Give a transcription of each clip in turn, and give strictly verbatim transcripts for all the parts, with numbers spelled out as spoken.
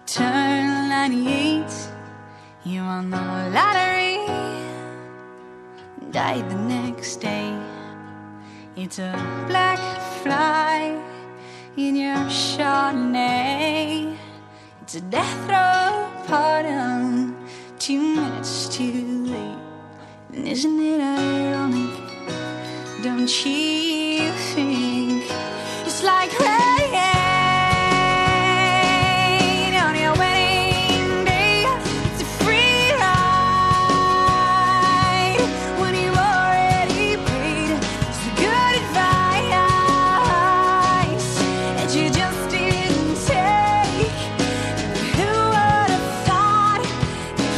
Turn ninety-eight, you won the lottery. Died the next day. It's a black fly in your Chardonnay. It's a death row pardon, two minutes too late. And isn't it ironic? Don't you think it's like rain on your wedding day? It's a free ride when you already paid. It's the good advice that you just didn't take. Who would have thought it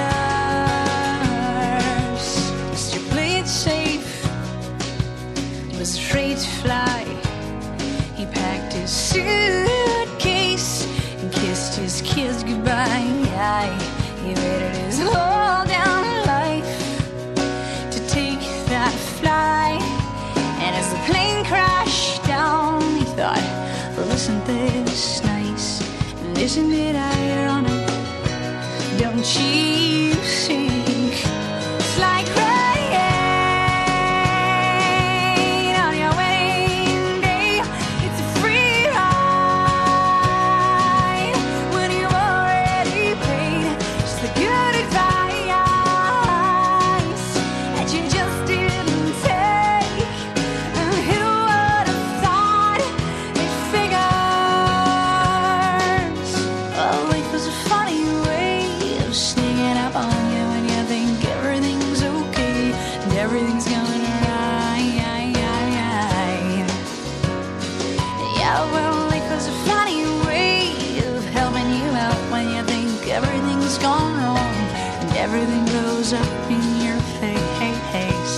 figures? Mister Play It Safe was afraid to fly. He packed his suitcase and kissed his kids goodbye. He waited his whole damn life to take that flight. And as the plane crashed down, he thought, well, isn't this nice? And isn't it ironic? Don't you think it's like rain on your wedding day? It's a free ride when you already paid. It's the good advice that you just didn't take. And who would have thought it figures? Well, life was a funny way of sneaking up on you when you think everything's okay and everything's going right. Yeah, well, life was a funny way of helping you out when you think everything's gone wrong and everything blows up in your face.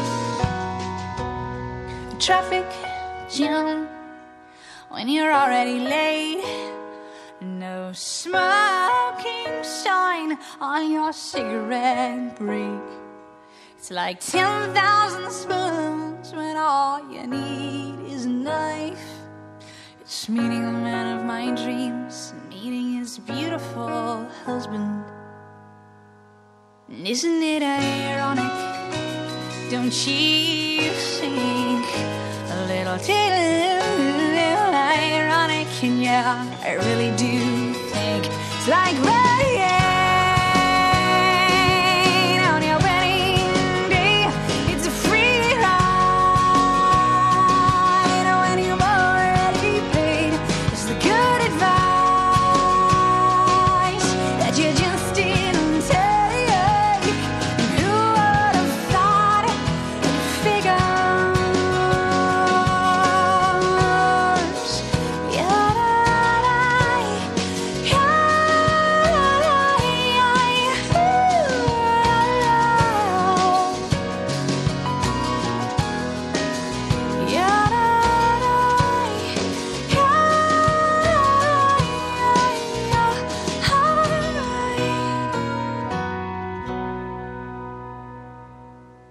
Traffic jam when you're already late. No smoking sign on your cigarette break. It's like ten thousand spoons when all you need is a knife. It's meeting the man of my dreams, meeting his beautiful husband. And isn't it ironic? Don't you think a little too ironic? And yeah, I really do think it's like rain